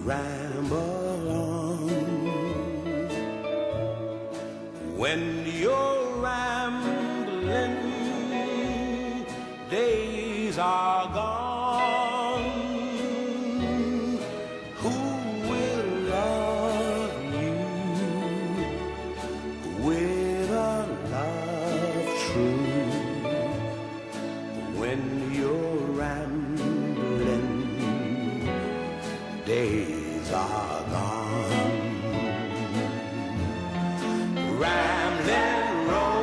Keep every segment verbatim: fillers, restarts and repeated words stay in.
ramble on. When you're rambling, days are gone. Who will love you with a love true? When you're rambling, days are gone. Rambling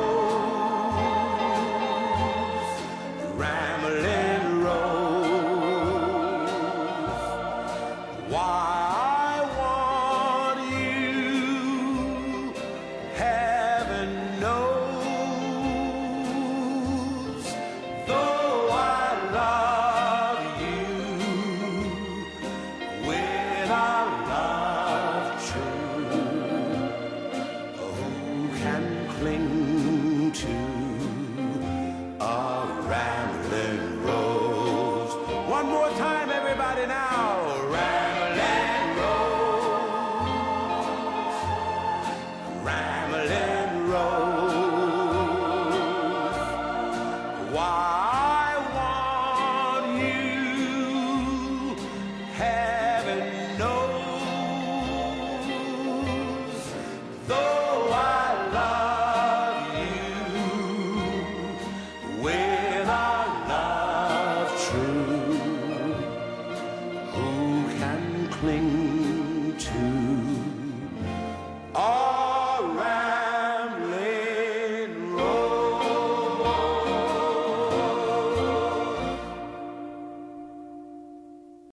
rose, rambling rose, why I want you, heaven knows. Though I love you with a love true, who can cling to a rambling rose? One more time, everybody now. Rambling rose, rambling rose, why